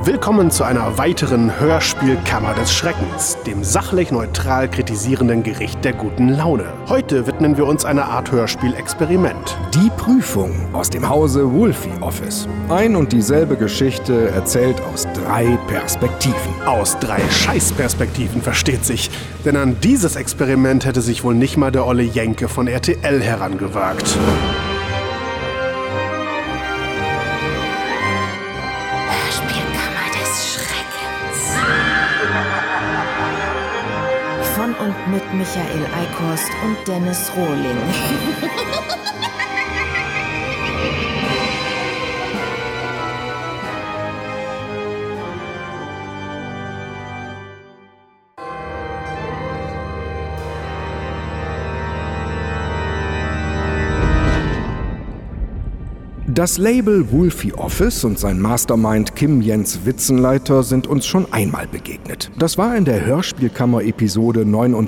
Willkommen zu einer weiteren Hörspielkammer des Schreckens, dem sachlich neutral kritisierenden Gericht der guten Laune. Heute widmen wir uns einer Art Hörspiel-Experiment. Die Prüfung aus dem Hause Wolfie Office. Ein und dieselbe Geschichte erzählt aus 3 Perspektiven. Aus 3 Scheißperspektiven, versteht sich. Denn an dieses Experiment hätte sich wohl nicht mal der olle Jenke von RTL herangewagt. Von und mit Michael Eickhorst und Dennis Rohling. Das Label Wolfie Office und sein Mastermind Kim Jens Witzenleiter sind uns schon einmal begegnet. Das war in der Hörspielkammer-Episode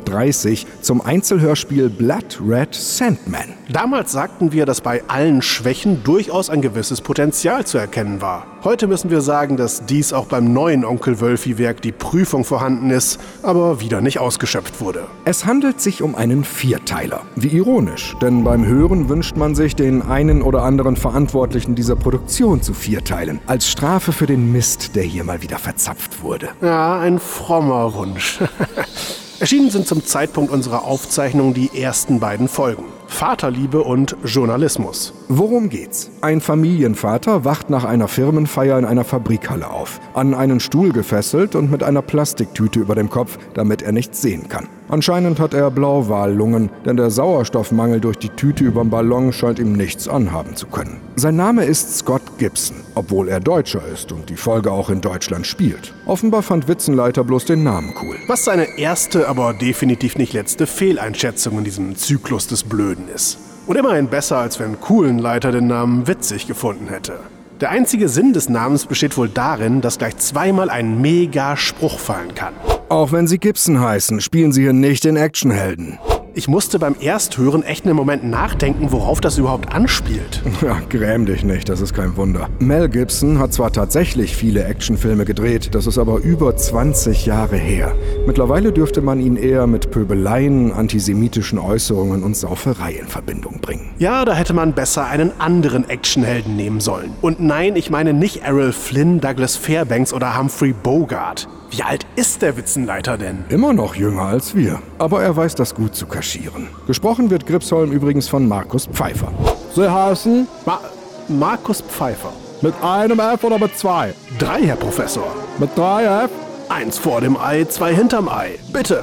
39 zum Einzelhörspiel Blood Red Sandman. Damals sagten wir, dass bei allen Schwächen durchaus ein gewisses Potenzial zu erkennen war. Heute müssen wir sagen, dass dies auch beim neuen Onkel Wölfi-Werk Die Prüfung vorhanden ist, aber wieder nicht ausgeschöpft wurde. Es handelt sich um einen Vierteiler. Wie ironisch, denn beim Hören wünscht man sich, den einen oder anderen Verantwortlichen dieser Produktion zu vierteilen, als Strafe für den Mist, der hier mal wieder verzapft wurde. Ja, ein frommer Wunsch. Erschienen sind zum Zeitpunkt unserer Aufzeichnung die ersten beiden Folgen: Vaterliebe und Journalismus. Worum geht's? Ein Familienvater wacht nach einer Firmenfeier in einer Fabrikhalle auf, an einen Stuhl gefesselt und mit einer Plastiktüte über dem Kopf, damit er nichts sehen kann. Anscheinend hat er Blauwallungen, denn der Sauerstoffmangel durch die Tüte überm Ballon scheint ihm nichts anhaben zu können. Sein Name ist Scott Gibson, obwohl er Deutscher ist und die Folge auch in Deutschland spielt. Offenbar fand Witzenleiter bloß den Namen cool. Was seine erste, aber definitiv nicht letzte Fehleinschätzung in diesem Zyklus des Blöden ist. Und immerhin besser, als wenn Kuhlenleiter den Namen witzig gefunden hätte. Der einzige Sinn des Namens besteht wohl darin, dass gleich zweimal ein Mega-Spruch fallen kann. Auch wenn sie Gibson heißen, spielen sie hier nicht den Actionhelden. Ich musste beim Ersthören echt einen Moment nachdenken, worauf das überhaupt anspielt. Ja, gräm dich nicht, das ist kein Wunder. Mel Gibson hat zwar tatsächlich viele Actionfilme gedreht, das ist aber über 20 Jahre her. Mittlerweile dürfte man ihn eher mit Pöbeleien, antisemitischen Äußerungen und Sauferei in Verbindung bringen. Ja, da hätte man besser einen anderen Actionhelden nehmen sollen. Und nein, ich meine nicht Errol Flynn, Douglas Fairbanks oder Humphrey Bogart. Wie alt ist der Witzenleiter denn? Immer noch jünger als wir, aber er weiß das gut zu kaschieren. Gesprochen wird Gripsholm übrigens von Markus Pfeiffer. Sie heißen? Markus Pfeiffer. Mit einem F oder mit 2? 3, Herr Professor. Mit 3 F? 1 vor dem Ei, 2 hinterm Ei. Bitte.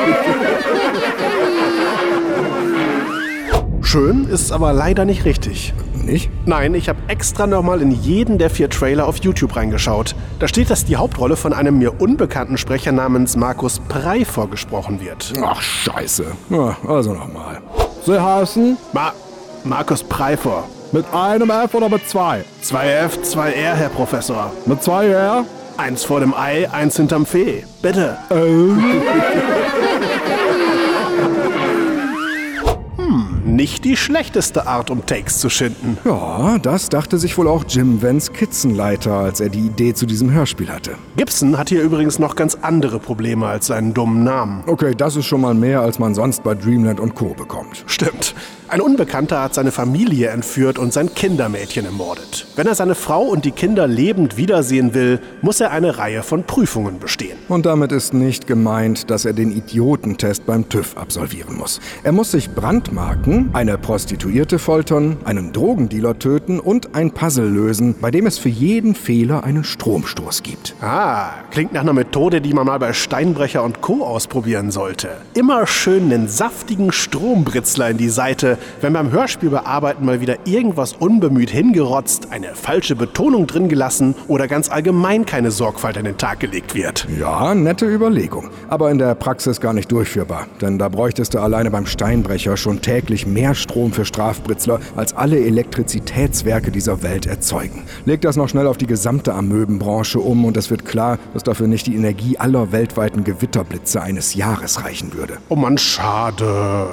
Schön ist aber leider nicht richtig. Nicht? Nein, ich habe extra nochmal in jeden der 4 Trailer auf YouTube reingeschaut. Da steht, dass die Hauptrolle von einem mir unbekannten Sprecher namens Markus Pfeiffer gesprochen wird. Ach, scheiße. Ja, also nochmal. Sie heißen? Markus Pfeiffer. Mit einem F oder mit 2? 2 F, 2 R, Herr Professor. Mit 2 R? 1 vor dem Ei, 1 hinterm Fee. Bitte. Nicht die schlechteste Art, um Takes zu schinden. Ja, das dachte sich wohl auch Jim Vance Kitzenleiter, als er die Idee zu diesem Hörspiel hatte. Gibson hat hier übrigens noch ganz andere Probleme als seinen dummen Namen. Okay, das ist schon mal mehr, als man sonst bei Dreamland und Co. bekommt. Stimmt. Ein Unbekannter hat seine Familie entführt und sein Kindermädchen ermordet. Wenn er seine Frau und die Kinder lebend wiedersehen will, muss er eine Reihe von Prüfungen bestehen. Und damit ist nicht gemeint, dass er den Idiotentest beim TÜV absolvieren muss. Er muss sich brandmarken, eine Prostituierte foltern, einen Drogendealer töten und ein Puzzle lösen, bei dem es für jeden Fehler einen Stromstoß gibt. Klingt nach einer Methode, die man mal bei Steinbrecher und Co. ausprobieren sollte. Immer schön einen saftigen Strombritzler in die Seite, wenn beim Hörspiel bearbeiten mal wieder irgendwas unbemüht hingerotzt, eine falsche Betonung drin gelassen oder ganz allgemein keine Sorgfalt an den Tag gelegt wird. Ja, nette Überlegung. Aber in der Praxis gar nicht durchführbar. Denn da bräuchtest du alleine beim Steinbrecher schon täglich mehr Strom für Strafbritzler, als alle Elektrizitätswerke dieser Welt erzeugen. Leg das noch schnell auf die gesamte Amöbenbranche um und es wird klar, dass dafür nicht die Energie aller weltweiten Gewitterblitze eines Jahres reichen würde. Oh Mann, schade.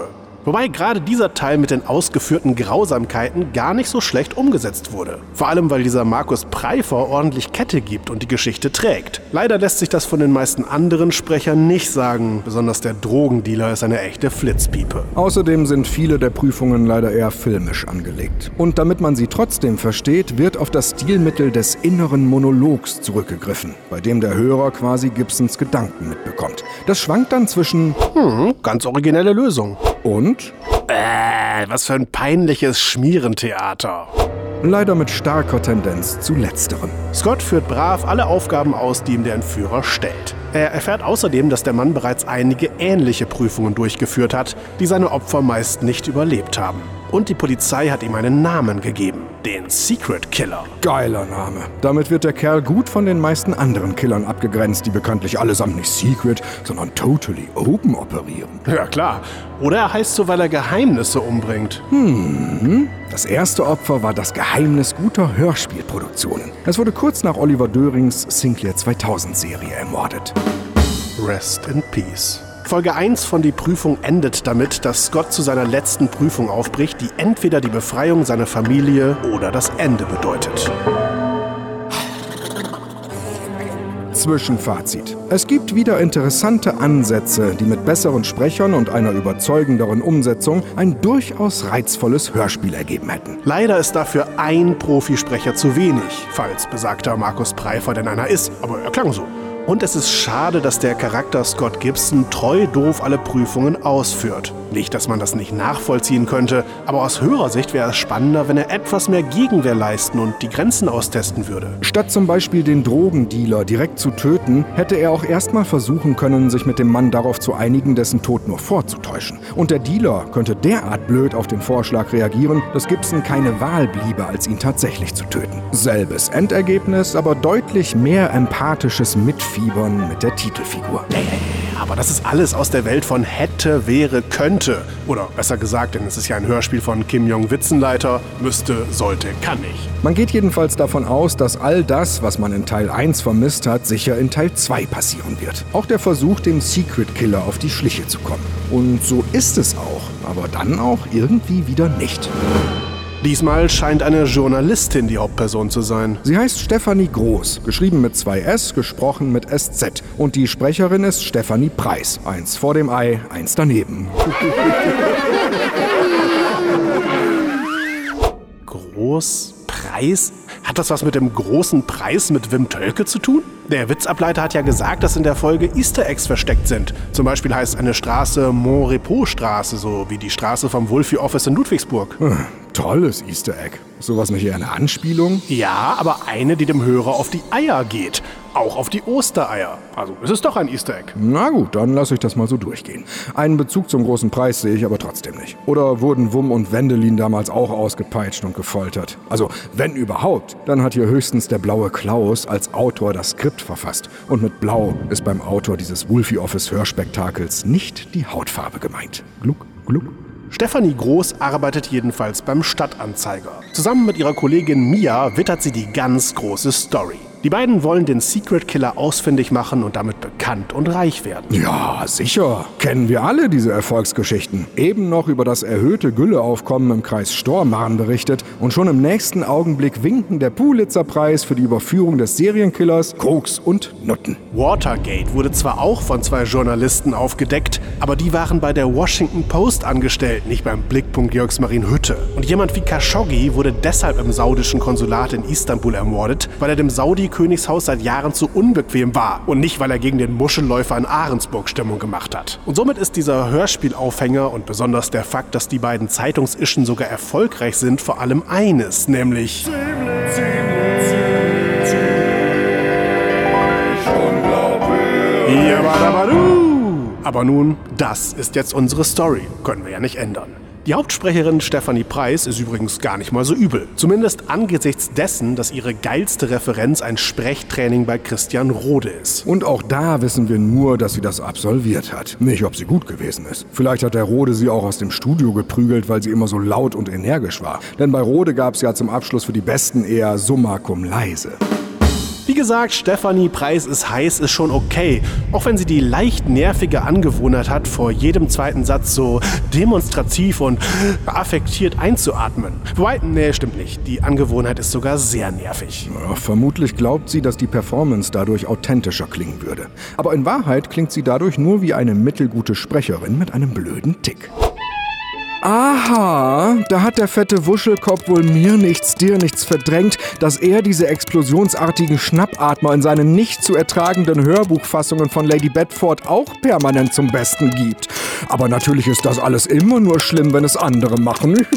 Wobei gerade dieser Teil mit den ausgeführten Grausamkeiten gar nicht so schlecht umgesetzt wurde. Vor allem, weil dieser Markus Pfeiffer ordentlich Kette gibt und die Geschichte trägt. Leider lässt sich das von den meisten anderen Sprechern nicht sagen. Besonders der Drogendealer ist eine echte Flitzpiepe. Außerdem sind viele der Prüfungen leider eher filmisch angelegt. Und damit man sie trotzdem versteht, wird auf das Stilmittel des inneren Monologs zurückgegriffen, bei dem der Hörer quasi Gibsons Gedanken mitbekommt. Das schwankt dann zwischen Ganz originelle Lösung. und Was für ein peinliches Schmierentheater. leider mit starker Tendenz zu letzterem. Scott führt brav alle Aufgaben aus, die ihm der Entführer stellt. Er erfährt außerdem, dass der Mann bereits einige ähnliche Prüfungen durchgeführt hat, die seine Opfer meist nicht überlebt haben. Und die Polizei hat ihm einen Namen gegeben, den Secret Killer. Geiler Name. Damit wird der Kerl gut von den meisten anderen Killern abgegrenzt, die bekanntlich allesamt nicht secret, sondern totally open operieren. Ja klar. Oder er heißt so, weil er Geheimnisse umbringt. Das erste Opfer war das Geheimnis guter Hörspielproduktionen. Es wurde kurz nach Oliver Dörings Sinclair 2000-Serie ermordet. Rest in Peace. Folge 1 von Die Prüfung endet damit, dass Scott zu seiner letzten Prüfung aufbricht, die entweder die Befreiung seiner Familie oder das Ende bedeutet. Zwischenfazit. Es gibt wieder interessante Ansätze, die mit besseren Sprechern und einer überzeugenderen Umsetzung ein durchaus reizvolles Hörspiel ergeben hätten. Leider ist dafür ein Profisprecher zu wenig, falls besagter Markus Pfeiffer denn einer ist, aber er klang so. Und es ist schade, dass der Charakter Scott Gibson treu doof alle Prüfungen ausführt. Nicht, dass man das nicht nachvollziehen könnte, aber aus Hörersicht wäre es spannender, wenn er etwas mehr Gegenwehr leisten und die Grenzen austesten würde. Statt zum Beispiel den Drogendealer direkt zu töten, hätte er auch erstmal versuchen können, sich mit dem Mann darauf zu einigen, dessen Tod nur vorzutäuschen. Und der Dealer könnte derart blöd auf den Vorschlag reagieren, dass Gibson keine Wahl bliebe, als ihn tatsächlich zu töten. Selbes Endergebnis, aber deutlich mehr empathisches Mitfiebern mit der Titelfigur. Aber das ist alles aus der Welt von hätte, wäre, könnte. Oder besser gesagt, denn es ist ja ein Hörspiel von Kim Jong-Witzenleiter, müsste, sollte, kann nicht. Man geht jedenfalls davon aus, dass all das, was man in Teil 1 vermisst hat, sicher in Teil 2 passieren wird. Auch der Versuch, dem Secret Killer auf die Schliche zu kommen. Und so ist es auch, aber dann auch irgendwie wieder nicht. Diesmal scheint eine Journalistin die Hauptperson zu sein. Sie heißt Stefanie Groß, geschrieben mit 2 S, gesprochen mit SZ. Und die Sprecherin ist Stefanie Preis. 1 vor dem Ei, 1 daneben. Großpreis? Hat das was mit dem großen Preis mit Wim Tölke zu tun? Der Witzableiter hat ja gesagt, dass in der Folge Easter Eggs versteckt sind. Zum Beispiel heißt eine Straße Montrepos-Straße, so wie die Straße vom Wolfie Office in Ludwigsburg. Tolles Easter Egg. Ist sowas nicht eher eine Anspielung? Ja, aber eine, die dem Hörer auf die Eier geht. Auch auf die Ostereier. Also es ist doch ein Easter Egg. Na gut, dann lasse ich das mal so durchgehen. Einen Bezug zum großen Preis sehe ich aber trotzdem nicht. Oder wurden Wum und Wendelin damals auch ausgepeitscht und gefoltert? Also, wenn überhaupt, dann hat hier höchstens der blaue Klaus als Autor das Skript verfasst. Und mit Blau ist beim Autor dieses Wolfie Office Hörspektakels nicht die Hautfarbe gemeint. Gluck, gluck. Stefanie Groß arbeitet jedenfalls beim Stadtanzeiger. Zusammen mit ihrer Kollegin Mia wittert sie die ganz große Story. Die beiden wollen den Secret Killer ausfindig machen und damit bekannt und reich werden. Ja, sicher. Kennen wir alle diese Erfolgsgeschichten. Eben noch über das erhöhte Gülleaufkommen im Kreis Stormarn berichtet und schon im nächsten Augenblick winken der Pulitzer-Preis für die Überführung des Serienkillers, Koks und Nutten. Watergate wurde zwar auch von 2 Journalisten aufgedeckt, aber die waren bei der Washington Post angestellt, nicht beim Blickpunkt Georgsmarienhütte. Und jemand wie Khashoggi wurde deshalb im saudischen Konsulat in Istanbul ermordet, weil er dem Saudi-Königshaus seit Jahren zu unbequem war und nicht, weil er gegen den Muschelläufer in Ahrensburg Stimmung gemacht hat. Und somit ist dieser Hörspielaufhänger und besonders der Fakt, dass die beiden Zeitungsischen sogar erfolgreich sind, vor allem eines, nämlich Aber nun, das ist jetzt unsere Story. Können wir ja nicht ändern. Die Hauptsprecherin Stefanie Preis ist übrigens gar nicht mal so übel. Zumindest angesichts dessen, dass ihre geilste Referenz ein Sprechtraining bei Christian Rode ist. Und auch da wissen wir nur, dass sie das absolviert hat. Nicht, ob sie gut gewesen ist. Vielleicht hat der Rode sie auch aus dem Studio geprügelt, weil sie immer so laut und energisch war. Denn bei Rode gab es ja zum Abschluss für die Besten eher Summa cum leise. Die gesagt, Stefanie Preis ist heiß ist schon okay, auch wenn sie die leicht nervige Angewohnheit hat, vor jedem zweiten Satz so demonstrativ und affektiert einzuatmen. Wobei, nee, stimmt nicht. Die Angewohnheit ist sogar sehr nervig. Ja, vermutlich glaubt sie, dass die Performance dadurch authentischer klingen würde. Aber in Wahrheit klingt sie dadurch nur wie eine mittelgute Sprecherin mit einem blöden Tick. Aha, da hat der fette Wuschelkopf wohl mir nichts, dir nichts verdrängt, dass er diese explosionsartigen Schnappatmer in seinen nicht zu ertragenden Hörbuchfassungen von Lady Bedford auch permanent zum Besten gibt. Aber natürlich ist das alles immer nur schlimm, wenn es andere machen.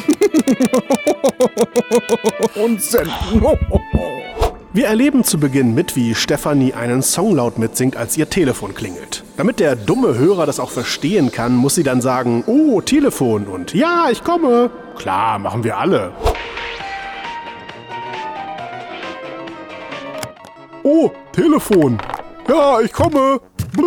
Und senden. Wir erleben zu Beginn mit, wie Stefanie einen Song laut mitsingt, als ihr Telefon klingelt. Damit der dumme Hörer das auch verstehen kann, muss sie dann sagen, oh, Telefon und ja, ich komme. Klar, machen wir alle. Oh, Telefon. Ja, ich komme.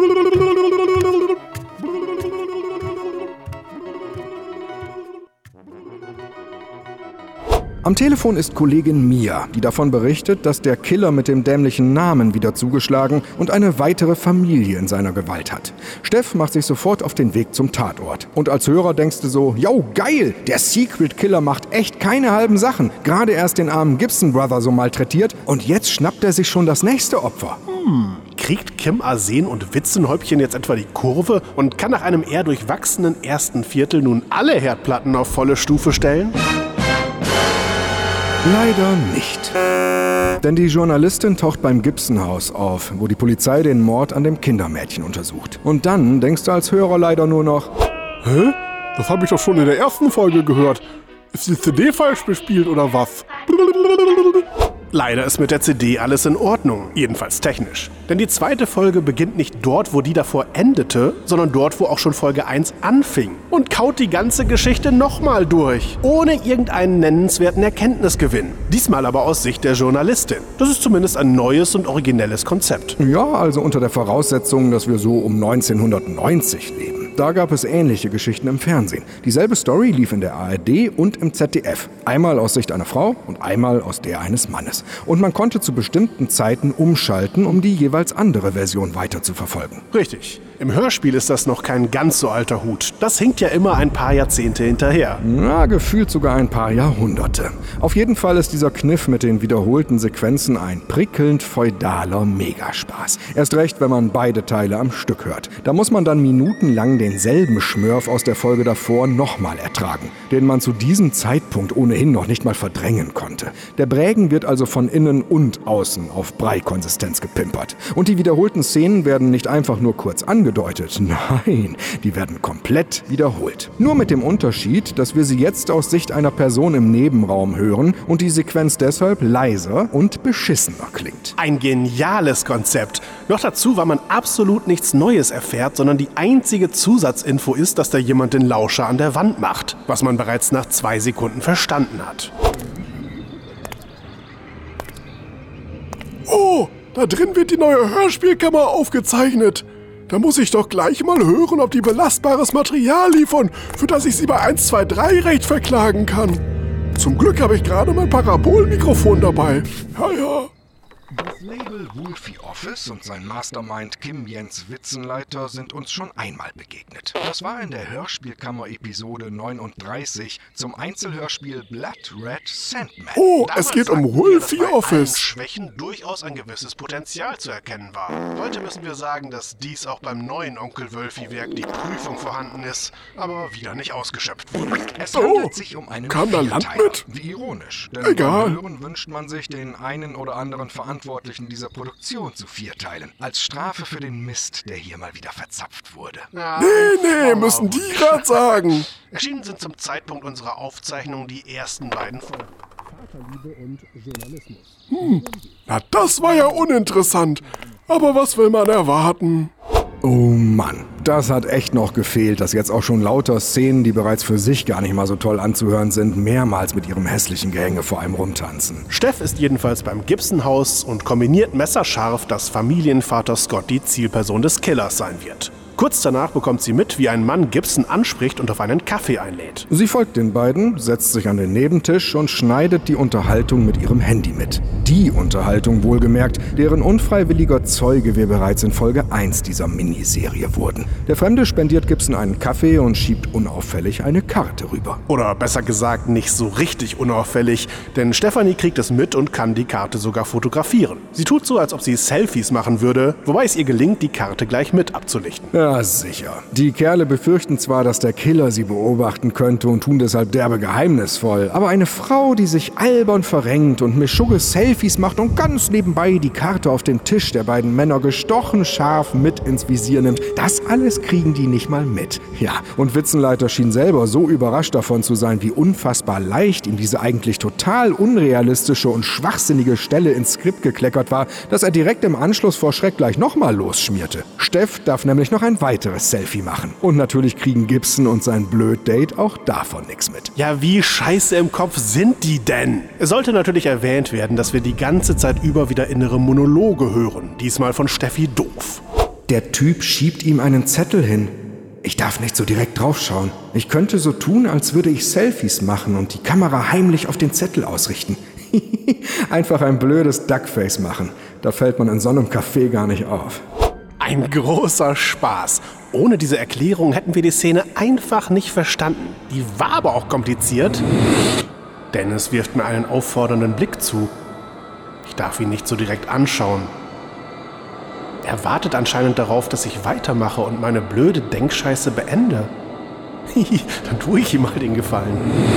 Am Telefon ist Kollegin Mia, die davon berichtet, dass der Killer mit dem dämlichen Namen wieder zugeschlagen und eine weitere Familie in seiner Gewalt hat. Steff macht sich sofort auf den Weg zum Tatort. Und als Hörer denkst du so, yo, geil, der Secret Killer macht echt keine halben Sachen. Gerade erst den armen Gibson Brother so malträtiert und jetzt schnappt er sich schon das nächste Opfer. Kriegt Kim Arsen und Witzenhäubchen jetzt etwa die Kurve und kann nach einem eher durchwachsenen ersten Viertel nun alle Herdplatten auf volle Stufe stellen? Leider nicht. Denn die Journalistin taucht beim Gibson-Haus auf, wo die Polizei den Mord an dem Kindermädchen untersucht. Und dann denkst du als Hörer leider nur noch, Hä? Das habe ich doch schon in der ersten Folge gehört. Ist die CD falsch bespielt oder was? Leider ist mit der CD alles in Ordnung, jedenfalls technisch. Denn die zweite Folge beginnt nicht dort, wo die davor endete, sondern dort, wo auch schon Folge 1 anfing. Und kaut die ganze Geschichte nochmal durch, ohne irgendeinen nennenswerten Erkenntnisgewinn. Diesmal aber aus Sicht der Journalistin. Das ist zumindest ein neues und originelles Konzept. ja, also unter der Voraussetzung, dass wir so um 1990 leben. Da gab es ähnliche Geschichten im Fernsehen. Dieselbe Story lief in der ARD und im ZDF. Einmal aus Sicht einer Frau und einmal aus der eines Mannes. Und man konnte zu bestimmten Zeiten umschalten, um die jeweils andere Version weiter zu verfolgen. Richtig. Im Hörspiel ist das noch kein ganz so alter Hut. Das hinkt ja immer ein paar Jahrzehnte hinterher. Na, gefühlt sogar ein paar Jahrhunderte. Auf jeden Fall ist dieser Kniff mit den wiederholten Sequenzen ein prickelnd feudaler Megaspaß. Erst recht, wenn man beide Teile am Stück hört. Da muss man dann minutenlang denselben Schmörf aus der Folge davor nochmal ertragen, den man zu diesem Zeitpunkt ohnehin noch nicht mal verdrängen konnte. Der Brägen wird also von innen und außen auf Brei-Konsistenz gepimpert. Und die wiederholten Szenen werden nicht einfach nur kurz angedeutet. Nein, die werden komplett wiederholt. Nur mit dem Unterschied, dass wir sie jetzt aus Sicht einer Person im Nebenraum hören und die Sequenz deshalb leiser und beschissener klingt. Ein geniales Konzept. Noch dazu, weil man absolut nichts Neues erfährt, sondern die einzige Zusatzinfo ist, dass da jemand den Lauscher an der Wand macht, was man bereits nach 2 Sekunden verstanden hat. Oh, da drin wird die neue Hörspielkammer aufgezeichnet. Da muss ich doch gleich mal hören, ob die belastbares Material liefern, für das ich sie bei 123 verklagen kann. Zum Glück habe ich gerade mein Parabolmikrofon dabei. Ja. Das Label Wolfie Office und sein Mastermind Kim Jens Witzenleiter sind uns schon einmal begegnet. Das war in der Hörspielkammer-Episode 39 zum Einzelhörspiel Blood Red Sandman. Oh, es geht um Wolfie Office. Schwächen durchaus ein gewisses Potenzial zu erkennen war. Heute müssen wir sagen, dass dies auch beim neuen Onkel Wölfi-Werk die Prüfung vorhanden ist, aber wieder nicht ausgeschöpft wurde. Es handelt sich um einen kam da Land Vierteiler. mit? Wie ironisch, denn Egal. beim Hören wünscht man sich, den einen oder anderen Verantwortlichen dieser Produktion zu vierteilen, als Strafe für den Mist, der hier mal wieder verzapft wurde. Nee, müssen die grad sagen. Erschienen sind zum Zeitpunkt unserer Aufzeichnung die ersten beiden Folgen. Na, das war ja uninteressant. Aber was will man erwarten? Oh Mann, das hat echt noch gefehlt, dass jetzt auch schon lauter Szenen, die bereits für sich gar nicht mal so toll anzuhören sind, mehrmals mit ihrem hässlichen Gehänge vor einem rumtanzen. Steff ist jedenfalls beim Gibson-Haus und kombiniert messerscharf, dass Familienvater Scott die Zielperson des Killers sein wird. Kurz danach bekommt sie mit, wie ein Mann Gibson anspricht und auf einen Kaffee einlädt. Sie folgt den beiden, setzt sich an den Nebentisch und schneidet die Unterhaltung mit ihrem Handy mit. Die Unterhaltung wohlgemerkt, deren unfreiwilliger Zeuge wir bereits in Folge 1 dieser Miniserie wurden. Der Fremde spendiert Gibson einen Kaffee und schiebt unauffällig eine Karte rüber. Oder besser gesagt, nicht so richtig unauffällig, denn Stefanie kriegt es mit und kann die Karte sogar fotografieren. Sie tut so, als ob sie Selfies machen würde, wobei es ihr gelingt, die Karte gleich mit abzulichten. Ja, sicher. Die Kerle befürchten zwar, dass der Killer sie beobachten könnte und tun deshalb derbe geheimnisvoll, aber eine Frau, die sich albern verrenkt und mischugge Selfies macht und ganz nebenbei die Karte auf den Tisch der beiden Männer gestochen scharf mit ins Visier nimmt, das alles kriegen die nicht mal mit. Ja, und Witzenleiter schien selber so überrascht davon zu sein, wie unfassbar leicht ihm diese eigentlich total unrealistische und schwachsinnige Stelle ins Skript gekleckert war, dass er direkt im Anschluss vor Schreck gleich nochmal losschmierte. Steff darf nämlich noch ein weiteres Selfie machen. Und natürlich kriegen Gibson und sein Blöd-Date auch davon nichts mit. Ja, wie scheiße im Kopf sind die denn? Es sollte natürlich erwähnt werden, dass wir die ganze Zeit über wieder innere Monologe hören. Diesmal von Steffi Doof. Der Typ schiebt ihm einen Zettel hin. Ich darf nicht so direkt draufschauen. Ich könnte so tun, als würde ich Selfies machen und die Kamera heimlich auf den Zettel ausrichten. Einfach ein blödes Duckface machen. Da fällt man in so einem Café gar nicht auf. Ein großer Spaß. Ohne diese Erklärung hätten wir die Szene einfach nicht verstanden. Die war aber auch kompliziert. Dennis wirft mir einen auffordernden Blick zu. Ich darf ihn nicht so direkt anschauen. Er wartet anscheinend darauf, dass ich weitermache und meine blöde Denkscheiße beende. Dann tue ich ihm mal den Gefallen.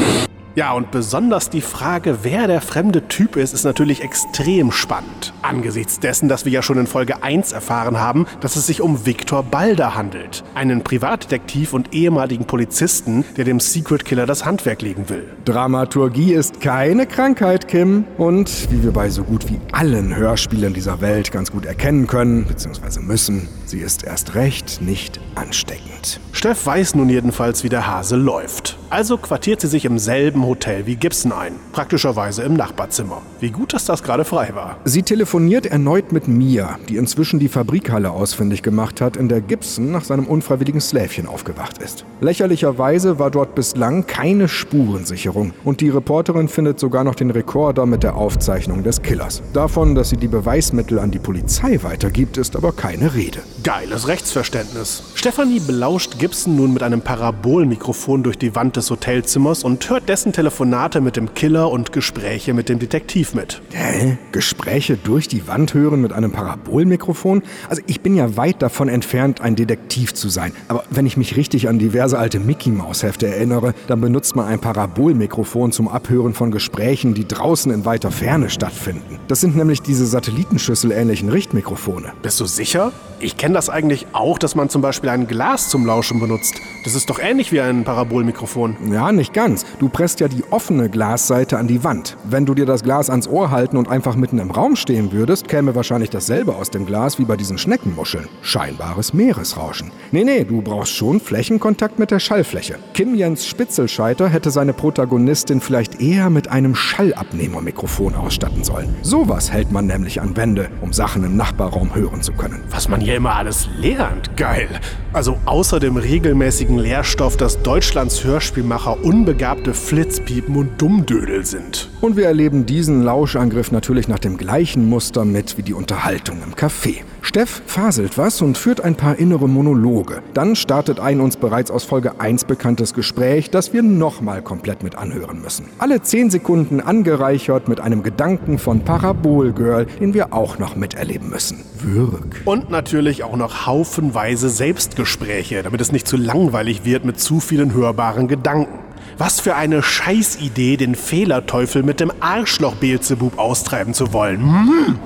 Ja, und besonders die Frage, wer der fremde Typ ist natürlich extrem spannend. Angesichts dessen, dass wir ja schon in Folge 1 erfahren haben, dass es sich um Viktor Balder handelt. Einen Privatdetektiv und ehemaligen Polizisten, der dem Secret Killer das Handwerk legen will. Dramaturgie ist keine Krankheit, Kim. Und wie wir bei so gut wie allen Hörspielen dieser Welt ganz gut erkennen können, beziehungsweise müssen, sie ist erst recht nicht ansteckend. Steff weiß nun jedenfalls, wie der Hase läuft. Also quartiert sie sich im selben Hotel wie Gibson ein. Praktischerweise im Nachbarzimmer. Wie gut, dass das gerade frei war. Sie telefoniert erneut mit Mia, die inzwischen die Fabrikhalle ausfindig gemacht hat, in der Gibson nach seinem unfreiwilligen Släfchen aufgewacht ist. Lächerlicherweise war dort bislang keine Spurensicherung und die Reporterin findet sogar noch den Rekorder mit der Aufzeichnung des Killers. Davon, dass sie die Beweismittel an die Polizei weitergibt, ist aber keine Rede. Geiles Rechtsverständnis. Stefanie belauscht Gibson nun mit einem Parabolmikrofon durch die Wand des Hotelzimmers und hört dessen Telefonate mit dem Killer und Gespräche mit dem Detektiv mit. Hä? Gespräche durch die Wand hören mit einem Parabolmikrofon? Also ich bin ja weit davon entfernt, ein Detektiv zu sein. Aber wenn ich mich richtig an diverse alte Mickey-Maus-Hefte erinnere, dann benutzt man ein Parabolmikrofon zum Abhören von Gesprächen, die draußen in weiter Ferne stattfinden. Das sind nämlich diese Satellitenschüssel-ähnlichen Richtmikrofone. Bist du sicher? Ich kenne das eigentlich auch, dass man zum Beispiel ein Glas zum Lauschen benutzt. Das ist doch ähnlich wie ein Parabolmikrofon. Ja, nicht ganz. Du presst ja die offene Glasseite an die Wand. Wenn du dir das Glas ans Ohr halten und einfach mitten im Raum stehen würdest, käme wahrscheinlich dasselbe aus dem Glas wie bei diesen Schneckenmuscheln. Scheinbares Meeresrauschen. Nee, du brauchst schon Flächenkontakt mit der Schallfläche. Kim Jens Spitzelscheiter hätte seine Protagonistin vielleicht eher mit einem Schallabnehmermikrofon ausstatten sollen. Sowas hält man nämlich an Wände, um Sachen im Nachbarraum hören zu können. Was man hier immer alles lernt. Geil. Also außer dem regelmäßigen Lehrstoff, dass Deutschlands Hörspielmacher unbegabte Flitzpiepen und Dummdödel sind. Und wir erleben diesen Lauschangriff natürlich nach dem gleichen Muster mit wie die Unterhaltung im Café. Steff faselt was und führt ein paar innere Monologe. Dann startet ein uns bereits aus Folge 1 bekanntes Gespräch, das wir nochmal komplett mit anhören müssen. Alle 10 Sekunden angereichert mit einem Gedanken von Parabolgirl, den wir auch noch miterleben müssen. Würg. Und natürlich auch noch haufenweise Selbstgespräche, damit es nicht zu langweilig wird mit zu vielen hörbaren Gedanken. Was für eine Scheißidee, den Fehlerteufel mit dem Arschloch Beelzebub austreiben zu wollen.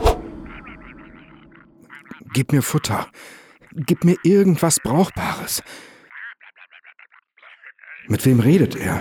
Gib mir Futter. Gib mir irgendwas Brauchbares. Mit wem redet er?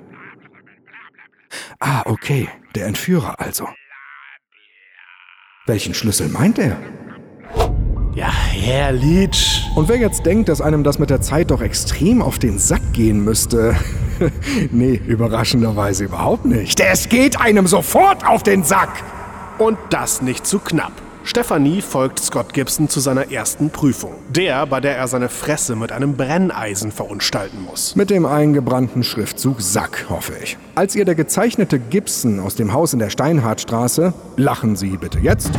Ah, okay. Der Entführer also. Welchen Schlüssel meint er? Ja, Herr Leach. Und wer jetzt denkt, dass einem das mit der Zeit doch extrem auf den Sack gehen müsste... nee, überraschenderweise überhaupt nicht. Es geht einem sofort auf den Sack! Und das nicht zu knapp. Stephanie folgt Scott Gibson zu seiner ersten Prüfung. Bei der er seine Fresse mit einem Brenneisen verunstalten muss. Mit dem eingebrannten Schriftzug Sack, hoffe ich. Als ihr der gezeichnete Gibson aus dem Haus in der Steinhardtstraße, lachen Sie bitte jetzt,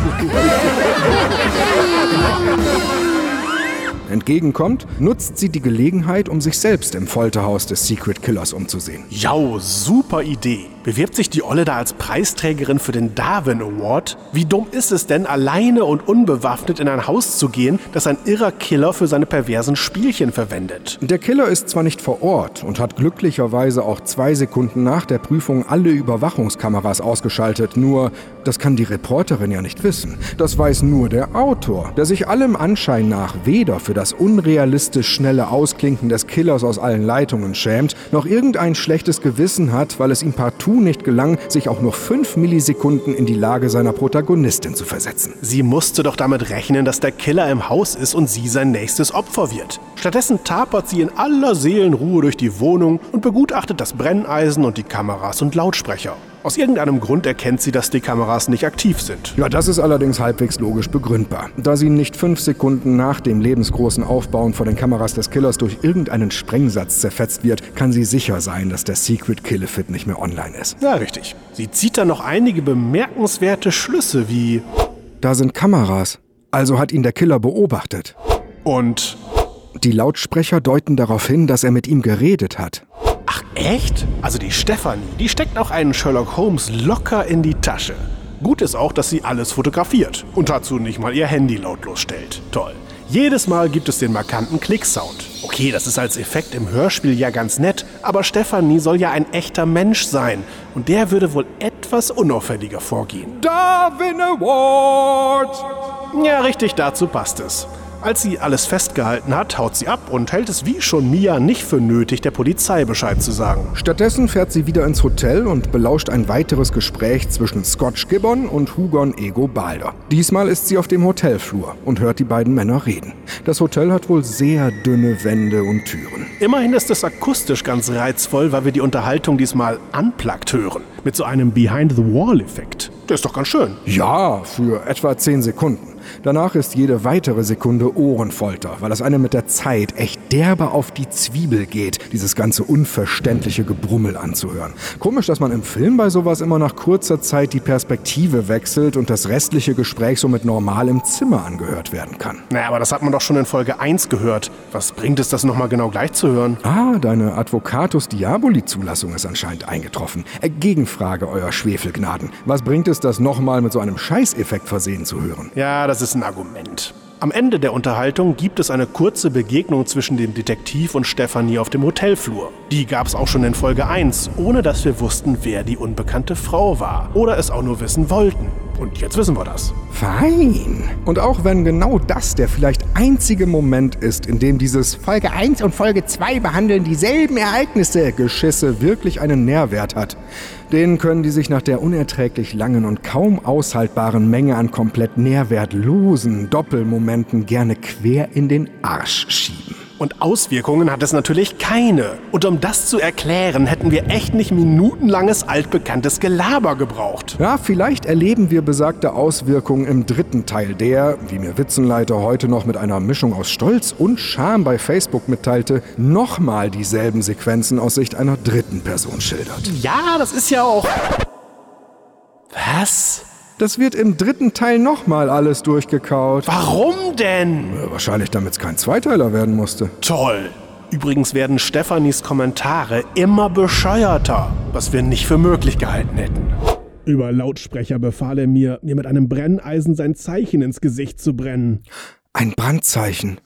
entgegenkommt, nutzt sie die Gelegenheit, um sich selbst im Folterhaus des Secret Killers umzusehen. Jau, super Idee. Bewirbt sich die Olle da als Preisträgerin für den Darwin Award? Wie dumm ist es denn, alleine und unbewaffnet in ein Haus zu gehen, das ein irrer Killer für seine perversen Spielchen verwendet? Der Killer ist zwar nicht vor Ort und hat glücklicherweise auch 2 Sekunden nach der Prüfung alle Überwachungskameras ausgeschaltet, nur das kann die Reporterin ja nicht wissen. Das weiß nur der Autor, der sich allem Anschein nach weder für das unrealistisch schnelle Ausklinken des Killers aus allen Leitungen schämt, noch irgendein schlechtes Gewissen hat, weil es ihm partout nicht gelang, sich auch nur 5 Millisekunden in die Lage seiner Protagonistin zu versetzen. Sie musste doch damit rechnen, dass der Killer im Haus ist und sie sein nächstes Opfer wird. Stattdessen tapert sie in aller Seelenruhe durch die Wohnung und begutachtet das Brenneisen und die Kameras und Lautsprecher. Aus irgendeinem Grund erkennt sie, dass die Kameras nicht aktiv sind. Ja, das ist allerdings halbwegs logisch begründbar. Da sie nicht 5 Sekunden nach dem lebensgroßen Aufbauen vor den Kameras des Killers durch irgendeinen Sprengsatz zerfetzt wird, kann sie sicher sein, dass der Secret Killefit nicht mehr online ist. Ja, richtig. Sie zieht dann noch einige bemerkenswerte Schlüsse wie: Da sind Kameras. Also hat ihn der Killer beobachtet. Und die Lautsprecher deuten darauf hin, dass er mit ihm geredet hat. Ach echt? Also die Stephanie, die steckt auch einen Sherlock Holmes locker in die Tasche. Gut ist auch, dass sie alles fotografiert und dazu nicht mal ihr Handy lautlos stellt. Toll. Jedes Mal gibt es den markanten Klicksound. Okay, das ist als Effekt im Hörspiel ja ganz nett, aber Stephanie soll ja ein echter Mensch sein und der würde wohl etwas unauffälliger vorgehen. Darwin Award! Ja, richtig, dazu passt es. Als sie alles festgehalten hat, haut sie ab und hält es wie schon Mia nicht für nötig, der Polizei Bescheid zu sagen. Stattdessen fährt sie wieder ins Hotel und belauscht ein weiteres Gespräch zwischen Scotch Gibbon und Hugon Ego Balder. Diesmal ist sie auf dem Hotelflur und hört die beiden Männer reden. Das Hotel hat wohl sehr dünne Wände und Türen. Immerhin ist es akustisch ganz reizvoll, weil wir die Unterhaltung diesmal unplugged hören. Mit so einem Behind-the-Wall-Effekt. Der ist doch ganz schön. Ja, für etwa 10 Sekunden. Danach ist jede weitere Sekunde Ohrenfolter, weil es einem mit der Zeit echt derbe auf die Zwiebel geht, dieses ganze unverständliche Gebrummel anzuhören. Komisch, dass man im Film bei sowas immer nach kurzer Zeit die Perspektive wechselt und das restliche Gespräch somit normal im Zimmer angehört werden kann. Naja, aber das hat man doch schon in Folge 1 gehört. Was bringt es, das nochmal genau gleich zu hören? Ah, deine Advocatus Diaboli-Zulassung ist anscheinend eingetroffen. Gegenfrage, euer Schwefelgnaden. Was bringt es, das nochmal mit so einem Scheißeffekt versehen zu hören? Ja, das ist ein Argument. Am Ende der Unterhaltung gibt es eine kurze Begegnung zwischen dem Detektiv und Stephanie auf dem Hotelflur. Die gab es auch schon in Folge 1, ohne dass wir wussten, wer die unbekannte Frau war. Oder es auch nur wissen wollten. Und jetzt wissen wir das. Fein. Und auch wenn genau das der vielleicht einzige Moment ist, in dem dieses Folge 1 und Folge 2 behandeln dieselben Ereignisse Geschisse wirklich einen Nährwert hat, den können die sich nach der unerträglich langen und kaum aushaltbaren Menge an komplett nährwertlosen Doppelmomenten gerne quer in den Arsch schieben. Und Auswirkungen hat es natürlich keine. Und um das zu erklären, hätten wir echt nicht minutenlanges altbekanntes Gelaber gebraucht. Ja, vielleicht erleben wir besagte Auswirkungen im 3. Teil, der, wie mir Witzenleiter heute noch mit einer Mischung aus Stolz und Scham bei Facebook mitteilte, nochmal dieselben Sequenzen aus Sicht einer 3. Person schildert. Ja, das ist ja auch... Was? Das wird im 3. Teil nochmal alles durchgekaut. Warum denn? Wahrscheinlich, damit es kein Zweiteiler werden musste. Toll. Übrigens werden Stephanies Kommentare immer bescheuerter, was wir nicht für möglich gehalten hätten. Über Lautsprecher befahl er mir mit einem Brenneisen sein Zeichen ins Gesicht zu brennen. Ein Brandzeichen.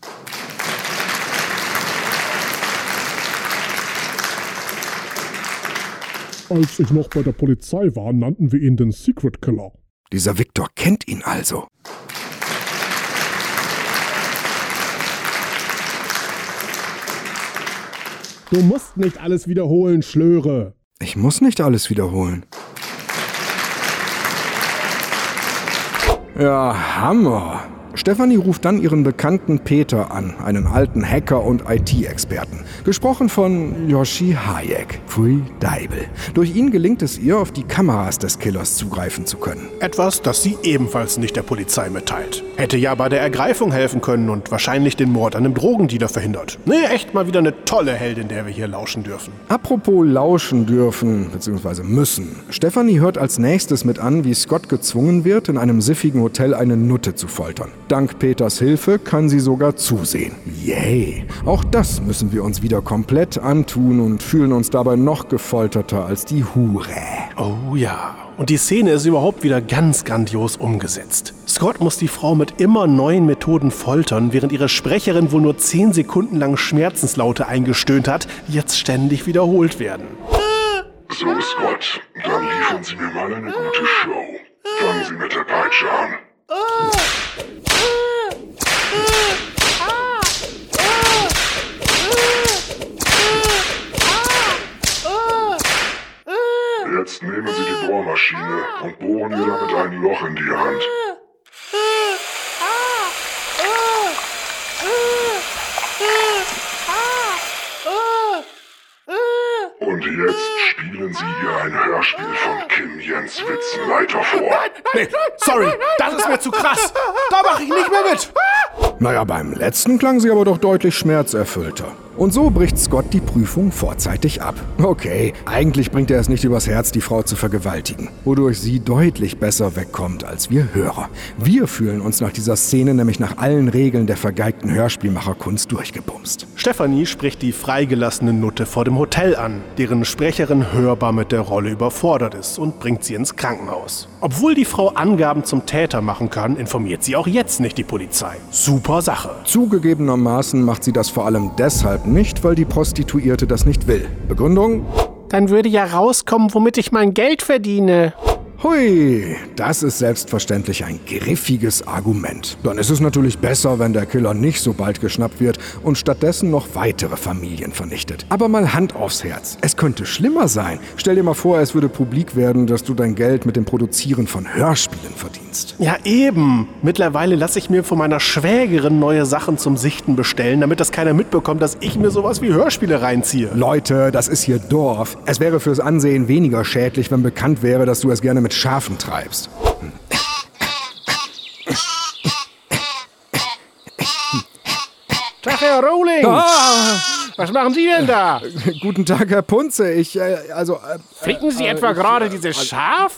Als ich noch bei der Polizei war, nannten wir ihn den Secret Killer. Dieser Victor kennt ihn also. Du musst nicht alles wiederholen, Schlöre. Ich muss nicht alles wiederholen. Ja, Hammer. Stefanie ruft dann ihren Bekannten Peter an, einen alten Hacker und IT-Experten. Gesprochen von Yoshi Hayek, Free Deibel. Durch ihn gelingt es ihr, auf die Kameras des Killers zugreifen zu können. Etwas, das sie ebenfalls nicht der Polizei mitteilt. Hätte ja bei der Ergreifung helfen können und wahrscheinlich den Mord an einem Drogendealer verhindert. Nee, echt mal wieder eine tolle Heldin, der wir hier lauschen dürfen. Apropos lauschen dürfen, bzw. müssen. Stefanie hört als nächstes mit an, wie Scott gezwungen wird, in einem siffigen Hotel eine Nutte zu foltern. Dank Peters Hilfe kann sie sogar zusehen. Yay! Auch das müssen wir uns wieder komplett antun und fühlen uns dabei noch gefolterter als die Hure. Oh ja. Und die Szene ist überhaupt wieder ganz grandios umgesetzt. Scott muss die Frau mit immer neuen Methoden foltern, während ihre Sprecherin wohl nur 10 Sekunden lang Schmerzenslaute eingestöhnt hat, die jetzt ständig wiederholt werden. So, Scott, dann liefern Sie mir mal eine gute Show. Fangen Sie mit der Peitsche an. Jetzt nehmen Sie die Bohrmaschine und bohren mir damit ein Loch in die Hand. Und jetzt spielen Sie ihr ein Hörspiel von Kim Jens Witzenleiter vor. Nee, sorry, das ist mir zu krass. Da mache ich nicht mehr mit. Naja, beim letzten klang sie aber doch deutlich schmerzerfüllter. Und so bricht Scott die Prüfung vorzeitig ab. Okay, eigentlich bringt er es nicht übers Herz, die Frau zu vergewaltigen, wodurch sie deutlich besser wegkommt als wir Hörer. Wir fühlen uns nach dieser Szene nämlich nach allen Regeln der vergeigten Hörspielmacherkunst durchgebumst. Stefanie spricht die freigelassene Nutte vor dem Hotel an, deren Sprecherin hörbar mit der Rolle überfordert ist und bringt sie ins Krankenhaus. Obwohl die Frau Angaben zum Täter machen kann, informiert sie auch jetzt nicht die Polizei. Super Sache. Zugegebenermaßen macht sie das vor allem deshalb nicht, weil die Prostituierte das nicht will. Begründung? Dann würde ja rauskommen, womit ich mein Geld verdiene. Hui, das ist selbstverständlich ein griffiges Argument. Dann ist es natürlich besser, wenn der Killer nicht so bald geschnappt wird und stattdessen noch weitere Familien vernichtet. Aber mal Hand aufs Herz. Es könnte schlimmer sein. Stell dir mal vor, es würde publik werden, dass du dein Geld mit dem Produzieren von Hörspielen verdienst. Ja eben. Mittlerweile lasse ich mir von meiner Schwägerin neue Sachen zum Sichten bestellen, damit das keiner mitbekommt, dass ich mir sowas wie Hörspiele reinziehe. Leute, das ist hier Dorf. Es wäre fürs Ansehen weniger schädlich, wenn bekannt wäre, dass du es gerne mit Schafen treibst. Tag, Herr Rowling! Was machen Sie denn da? Guten Tag, Herr Punze. Ficken Sie etwa gerade dieses Schaf?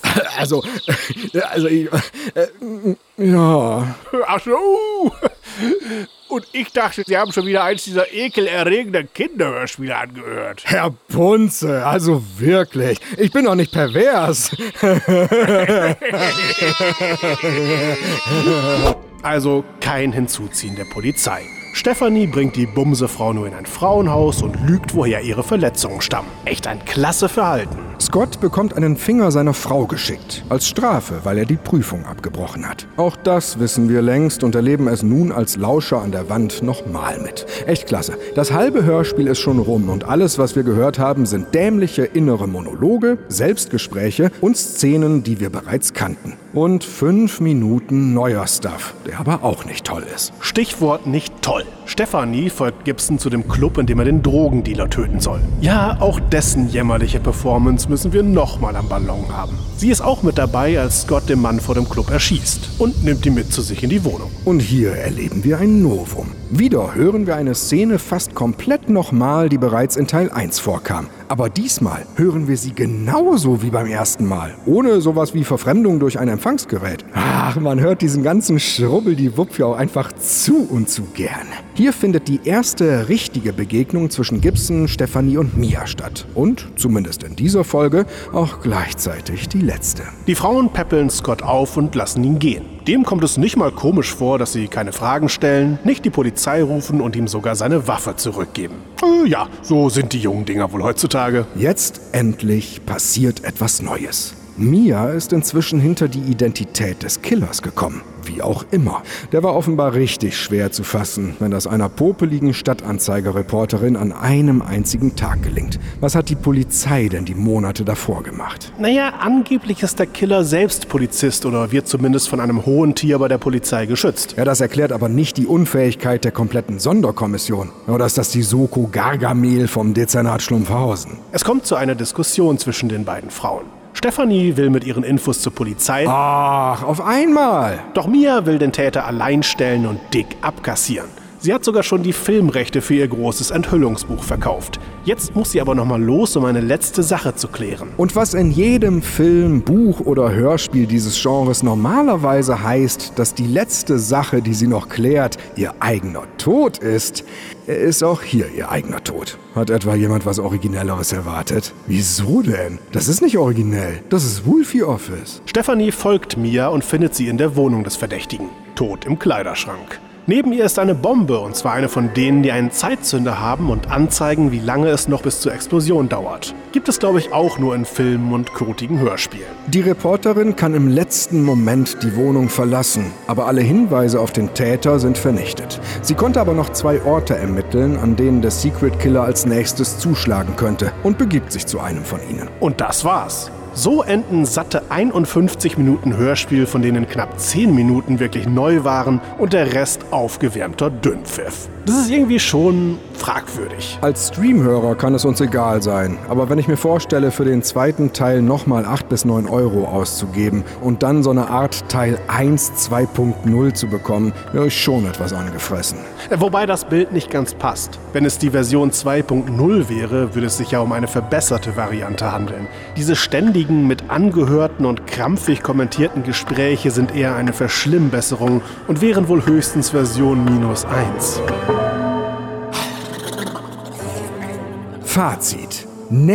Ja. Ach so. Und ich dachte, Sie haben schon wieder eins dieser ekelerregenden Kinderhörspiele angehört. Herr Punze, also wirklich. Ich bin doch nicht pervers. Also kein Hinzuziehen der Polizei. Stefanie bringt die Bumsefrau nur in ein Frauenhaus und lügt, woher ihre Verletzungen stammen. Echt ein klasse Verhalten. Scott bekommt einen Finger seiner Frau geschickt, als Strafe, weil er die Prüfung abgebrochen hat. Auch das wissen wir längst und erleben es nun als Lauscher an der Wand nochmal mit. Echt klasse. Das halbe Hörspiel ist schon rum und alles, was wir gehört haben, sind dämliche innere Monologe, Selbstgespräche und Szenen, die wir bereits kannten. Und 5 Minuten neuer Stuff, der aber auch nicht toll ist. Stichwort nicht toll. Stefanie folgt Gibson zu dem Club, in dem er den Drogendealer töten soll. Ja, auch dessen jämmerliche Performance müssen wir nochmal am Ballon haben. Sie ist auch mit dabei, als Scott den Mann vor dem Club erschießt und nimmt ihn mit zu sich in die Wohnung. Und hier erleben wir ein Novum. Wieder hören wir eine Szene fast komplett nochmal, die bereits in Teil 1 vorkam. Aber diesmal hören wir sie genauso wie beim ersten Mal, ohne sowas wie Verfremdung durch ein Empfangsgerät. Ach, man hört diesen ganzen Schrubbeldiwupp ja auch einfach zu und zu gern. Hier findet die erste richtige Begegnung zwischen Gibson, Stefanie und Mia statt. Und, zumindest in dieser Folge, auch gleichzeitig die letzte. Die Frauen päppeln Scott auf und lassen ihn gehen. Dem kommt es nicht mal komisch vor, dass sie keine Fragen stellen, nicht die Polizei rufen und ihm sogar seine Waffe zurückgeben. Ja, so sind die jungen Dinger wohl heutzutage. Jetzt endlich passiert etwas Neues. Mia ist inzwischen hinter die Identität des Killers gekommen. Wie auch immer. Der war offenbar richtig schwer zu fassen, wenn das einer popeligen Stadtanzeiger-Reporterin an einem einzigen Tag gelingt. Was hat die Polizei denn die Monate davor gemacht? Naja, angeblich ist der Killer selbst Polizist oder wird zumindest von einem hohen Tier bei der Polizei geschützt. Ja, das erklärt aber nicht die Unfähigkeit der kompletten Sonderkommission. Oder ist das die Soko Gargamel vom Dezernat Schlumpfhausen? Es kommt zu einer Diskussion zwischen den beiden Frauen. Stefanie will mit ihren Infos zur Polizei. Ach, auf einmal! Doch Mia will den Täter allein stellen und dick abkassieren. Sie hat sogar schon die Filmrechte für ihr großes Enthüllungsbuch verkauft. Jetzt muss sie aber nochmal los, um eine letzte Sache zu klären. Und was in jedem Film, Buch oder Hörspiel dieses Genres normalerweise heißt, dass die letzte Sache, die sie noch klärt, ihr eigener Tod ist auch hier ihr eigener Tod. Hat etwa jemand was Originelleres erwartet? Wieso denn? Das ist nicht originell. Das ist Wolfie Office. Stefanie folgt Mia und findet sie in der Wohnung des Verdächtigen. Tot im Kleiderschrank. Neben ihr ist eine Bombe, und zwar eine von denen, die einen Zeitzünder haben und anzeigen, wie lange es noch bis zur Explosion dauert. Gibt es, glaube ich, auch nur in Filmen und kotigen Hörspielen. Die Reporterin kann im letzten Moment die Wohnung verlassen, aber alle Hinweise auf den Täter sind vernichtet. Sie konnte aber noch 2 Orte ermitteln, an denen der Secret Killer als nächstes zuschlagen könnte, und begibt sich zu einem von ihnen. Und das war's. So enden satte 51 Minuten Hörspiel, von denen knapp 10 Minuten wirklich neu waren und der Rest aufgewärmter Dünnpfiff. Das ist irgendwie schon fragwürdig. Als Streamhörer kann es uns egal sein, aber wenn ich mir vorstelle, für den zweiten Teil nochmal 8 bis 9 Euro auszugeben und dann so eine Art Teil 1 2.0 zu bekommen, wäre ich schon etwas angefressen. Wobei das Bild nicht ganz passt. Wenn es die Version 2.0 wäre, würde es sich ja um eine verbesserte Variante handeln. Diese ständigen, mit angehörten und krampfig kommentierten Gespräche sind eher eine Verschlimmbesserung und wären wohl höchstens Version -1. Fazit.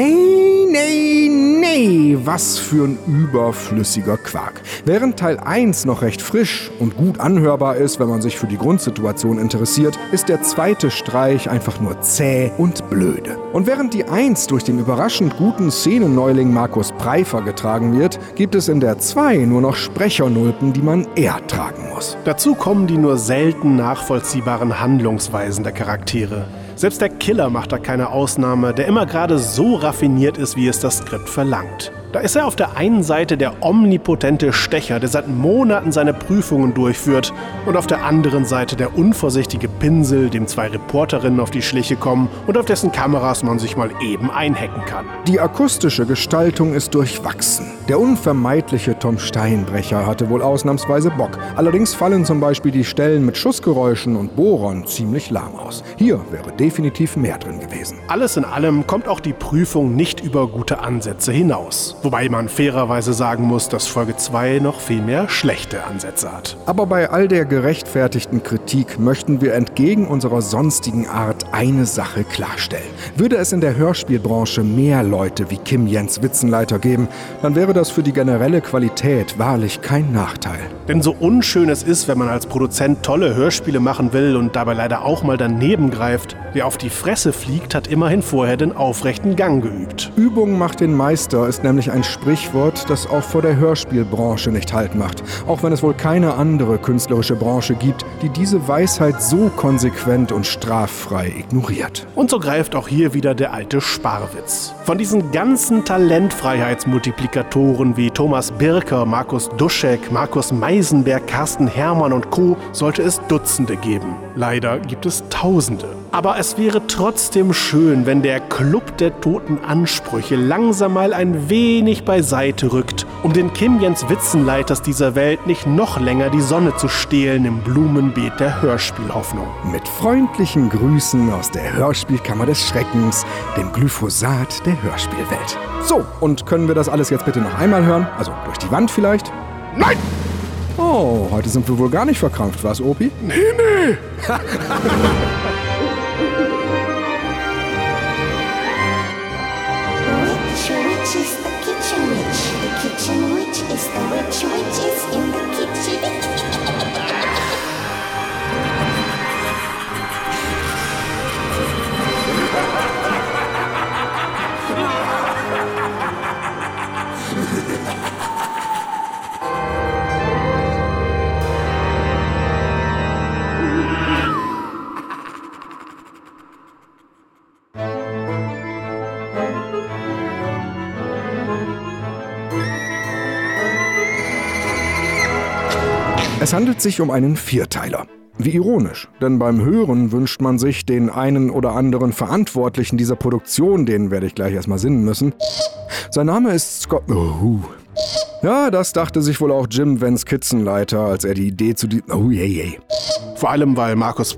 Nee, was für ein überflüssiger Quark. Während Teil 1 noch recht frisch und gut anhörbar ist, wenn man sich für die Grundsituation interessiert, ist der zweite Streich einfach nur zäh und blöde. Und während die 1 durch den überraschend guten Szenenneuling Markus Preifer getragen wird, gibt es in der 2 nur noch Sprechernulpen, die man ertragen muss. Dazu kommen die nur selten nachvollziehbaren Handlungsweisen der Charaktere. Selbst der Killer macht da keine Ausnahme, der immer gerade so raffiniert ist, wie es das Skript verlangt. Da ist er auf der einen Seite der omnipotente Stecher, der seit Monaten seine Prüfungen durchführt, und auf der anderen Seite der unvorsichtige Pinsel, dem 2 Reporterinnen auf die Schliche kommen und auf dessen Kameras man sich mal eben einhacken kann. Die akustische Gestaltung ist durchwachsen. Der unvermeidliche Tom Steinbrecher hatte wohl ausnahmsweise Bock. Allerdings fallen zum Beispiel die Stellen mit Schussgeräuschen und Bohrern ziemlich lahm aus. Hier wäre definitiv mehr drin gewesen. Alles in allem kommt auch die Prüfung nicht über gute Ansätze hinaus. Wobei man fairerweise sagen muss, dass Folge 2 noch viel mehr schlechte Ansätze hat. Aber bei all der gerechtfertigten Kritik möchten wir entgegen unserer sonstigen Art eine Sache klarstellen. Würde es in der Hörspielbranche mehr Leute wie Kim Jens Witzenleiter geben, dann wäre das für die generelle Qualität wahrlich kein Nachteil. Denn so unschön es ist, wenn man als Produzent tolle Hörspiele machen will und dabei leider auch mal daneben greift, wer auf die Fresse fliegt, hat immerhin vorher den aufrechten Gang geübt. Übung macht den Meister ist nämlich ein Sprichwort, das auch vor der Hörspielbranche nicht Halt macht. Auch wenn es wohl keine andere künstlerische Branche gibt, die diese Weisheit so konsequent und straffrei ignoriert. Und so greift auch hier wieder der alte Sparwitz. Von diesen ganzen Talentfreiheitsmultiplikatoren wie Thomas Birker, Markus Duschek, Markus Meisenberg, Carsten Herrmann und Co. sollte es Dutzende geben. Leider gibt es Tausende. Aber es wäre trotzdem schön, wenn der Club der toten Ansprüche langsam mal ein wenig beiseite rückt, um den Kim Jens Witzenleiters dieser Welt nicht noch länger die Sonne zu stehlen im Blumenbeet der Hörspielhoffnung. Mit freundlichen Grüßen aus der Hörspielkammer des Schreckens, dem Glyphosat der Hörspielwelt. So, und können wir das alles jetzt bitte noch einmal hören? Also durch die Wand vielleicht? Nein! Oh, heute sind wir wohl gar nicht verkrampft, was, Opi? Nee. Which is the kitchen witch? The kitchen witch is the witch which is in the kitchen. Es handelt sich um einen Vierteiler. Wie ironisch, denn beim Hören wünscht man sich den einen oder anderen Verantwortlichen dieser Produktion, den werde ich gleich erstmal sinnen müssen. Sein Name ist Scott... Ja, das dachte sich wohl auch Jim Vance Kitzenleiter, als er die Idee zu die... Vor allem, weil Markus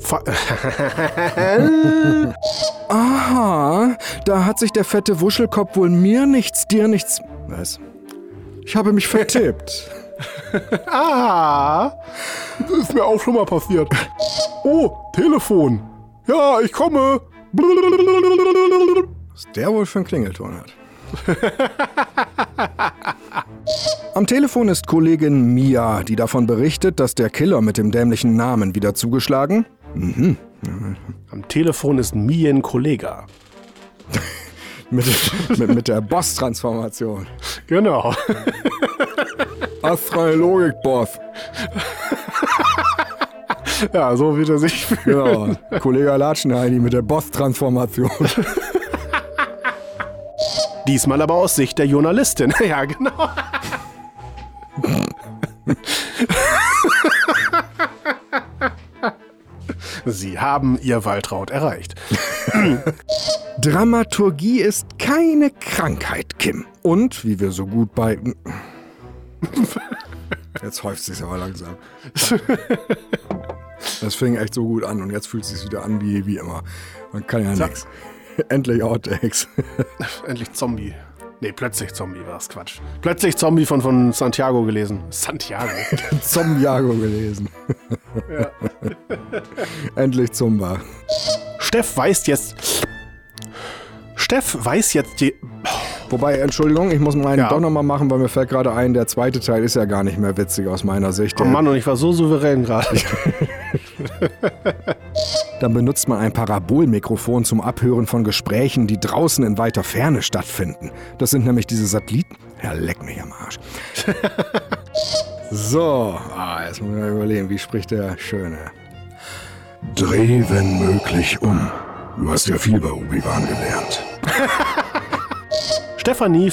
Aha, da hat sich der fette Wuschelkopf wohl mir nichts, dir nichts... Was? Ich habe mich vertippt. Ah, Das ist mir auch schon mal passiert. Oh, Telefon. Ja, ich komme. Was der wohl für einen Klingelton hat. Am Telefon ist Kollegin Mia, die davon berichtet, dass der Killer mit dem dämlichen Namen wieder zugeschlagen. Am Telefon ist Mien Kollega. mit der Boss-Transformation. Genau. Astreine Logik-Boss. Ja, so wird er sich fühlen. Genau. Kollege Latschenheini mit der Boss-Transformation. Diesmal aber aus Sicht der Journalistin. Ja, genau. Sie haben Ihr Waltraud erreicht. Dramaturgie ist keine Krankheit, Kim. Und, wie wir so gut bei... Jetzt häuft sich's aber langsam. Das fing echt so gut an und jetzt fühlt es sich wieder an wie immer. Man kann ja nichts. Endlich Outtakes. Endlich Zombie. Nee, plötzlich Zombie war das Quatsch. Plötzlich Zombie von Santiago gelesen. Santiago. Zombiago gelesen. Ja. Endlich Zumba. Steff weiß jetzt die... Wobei, Entschuldigung, ich muss meinen Ja. doch nochmal machen, weil mir fällt gerade ein, der zweite Teil ist ja gar nicht mehr witzig aus meiner Sicht. Oh Mann, und ich war so souverän gerade. Dann benutzt man ein Parabolmikrofon zum Abhören von Gesprächen, die draußen in weiter Ferne stattfinden. Das sind nämlich diese Satelliten. Ja, leck mich am Arsch. So, jetzt muss ich mal überlegen, wie spricht der Schöne? Dreh, wenn möglich, um. Du hast ja viel bei Obi-Wan gelernt. Stephanie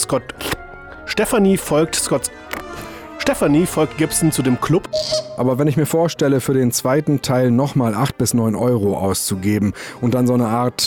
folgt Gibson zu dem Club. Aber wenn ich mir vorstelle, für den zweiten Teil nochmal 8 bis 9 Euro auszugeben und dann so eine Art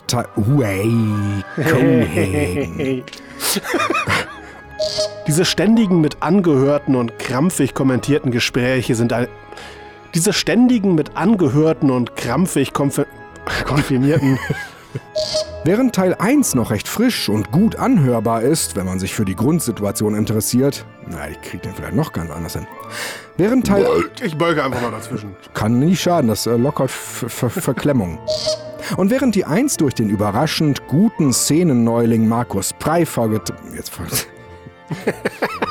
Diese ständigen mit angehörten und krampfig kommentierten Gespräche sind diese ständigen mit angehörten und krampfig konfirmierten... Während Teil 1 noch recht frisch und gut anhörbar ist, wenn man sich für die Grundsituation interessiert, ich krieg den vielleicht noch ganz anders hin. Während Teil... Ich beuge einfach mal dazwischen. Kann nie schaden, das lockert Verklemmung. Und während die 1 durch den überraschend guten Szenenneuling Markus Pfeiffer